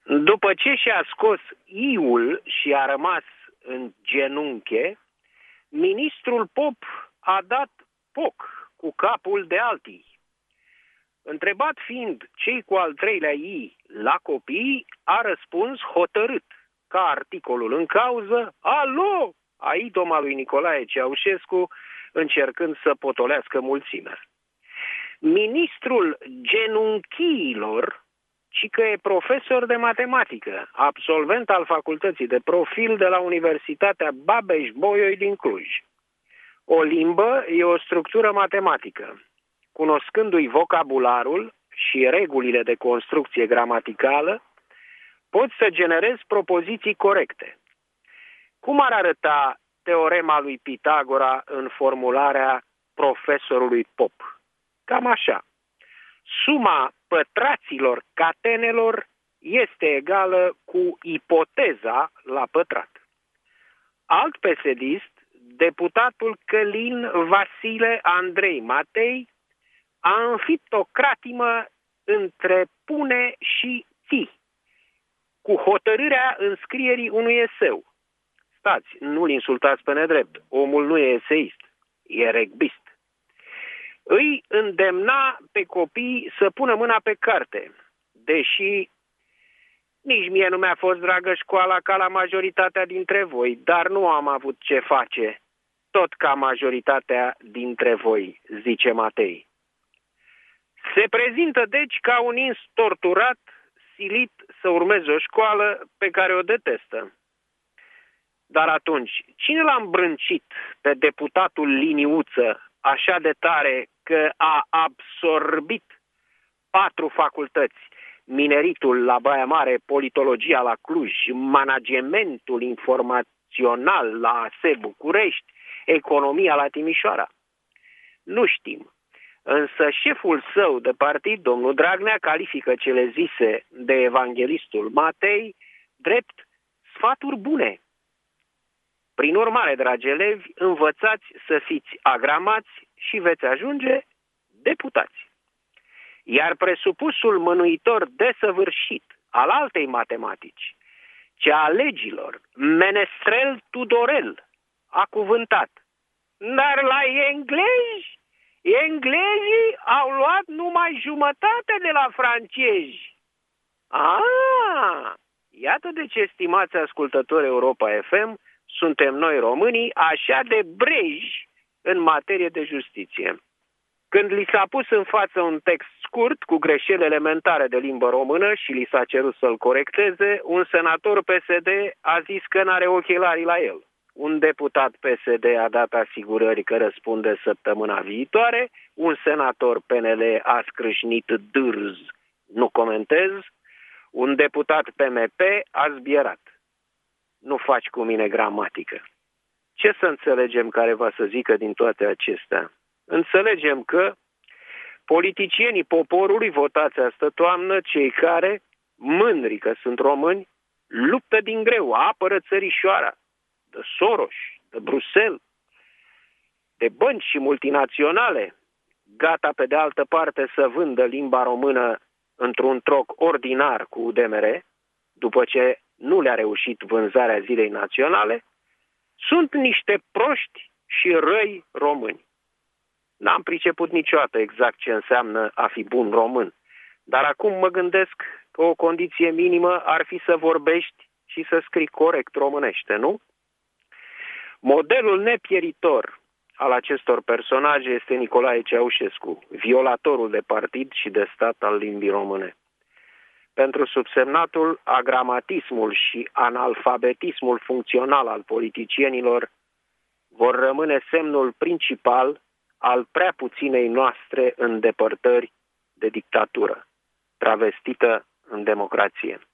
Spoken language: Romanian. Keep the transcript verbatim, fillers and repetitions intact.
După ce și-a scos iul și a rămas în genunche, ministrul Pop a dat poc cu capul de alții. Întrebat fiind cei cu al treilea I la copii, a răspuns hotărât, ca articolul în cauză, alo, a idoma lui Nicolae Ceaușescu, încercând să potolească mulțimea. Ministrul genunchiilor, ci că e profesor de matematică, absolvent al facultății de profil de la Universitatea Babeș-Bolyai din Cluj. O limbă e o structură matematică. Cunoscându-i vocabularul și regulile de construcție gramaticală, poți să generezi propoziții corecte. Cum ar arăta teorema lui Pitagora în formularea profesorului Pop? Cam așa. Suma pătraților catenelor este egală cu ipoteza la pătrat. Alt pesedist, deputatul Călin Vasile Andrei Matei, a înfipt o cratimă între pune și ți, cu hotărârea înscrierii unui eseu. Stați, nu-l insultați pe nedrept, omul nu e eseist, e regbist. Îi îndemna pe copii să pună mâna pe carte, deși nici mie nu mi-a fost dragă școala ca la majoritatea dintre voi, dar nu am avut ce face, tot ca majoritatea dintre voi, zice Matei. Se prezintă deci ca un ins torturat, silit să urmeze o școală pe care o detestă. Dar atunci, cine l-a îmbrâncit pe deputatul Liniuță așa de tare că a absorbit patru facultăți, mineritul la Baia Mare, politologia la Cluj, managementul informațional la A S E București, economia la Timișoara? Nu știm. Însă șeful său de partid, domnul Dragnea, califică cele zise de evanghelistul Matei drept sfaturi bune. Prin urmare, dragi elevi, învățați să fiți agramați și veți ajunge deputați. Iar presupusul mânuitor desăvârșit al altei matematici, cea a legilor, Menestrel Tudorel, a cuvântat: dar la englezi, englezii au luat numai jumătate de la francezi. Ah, iată de ce, stimați ascultători Europa F M, suntem noi românii așa de breji în materie de justiție. Când li s-a pus în față un text scurt cu greșeli elementare de limbă română și li s-a cerut să-l corecteze, un senator P S D a zis că n-are ochelarii la el. Un deputat P S D a dat asigurări că răspunde săptămâna viitoare, un senator P N L a scrâșnit dârz, nu comentez, un deputat P M P a zbierat. Nu faci cu mine gramatică. Ce să înțelegem care va să zică din toate acestea? Înțelegem că politicienii poporului votați astă toamnă, cei care, mândri că sunt români, luptă din greu, apără țărișoara, de Soros, de Bruxelles, de bănci și multinaționale, gata pe de altă parte să vândă limba română într-un troc ordinar cu U D M R, după ce nu le-a reușit vânzarea zilei naționale, sunt niște proști și răi români. N-am priceput niciodată exact ce înseamnă a fi bun român, dar acum mă gândesc că o condiție minimă ar fi să vorbești și să scrii corect românește, nu? Modelul nepieritor al acestor personaje este Nicolae Ceaușescu, violatorul de partid și de stat al limbii române. Pentru subsemnatul, agramatismul și analfabetismul funcțional al politicienilor vor rămâne semnul principal al prea puținei noastre îndepărtări de dictatură, travestită în democrație.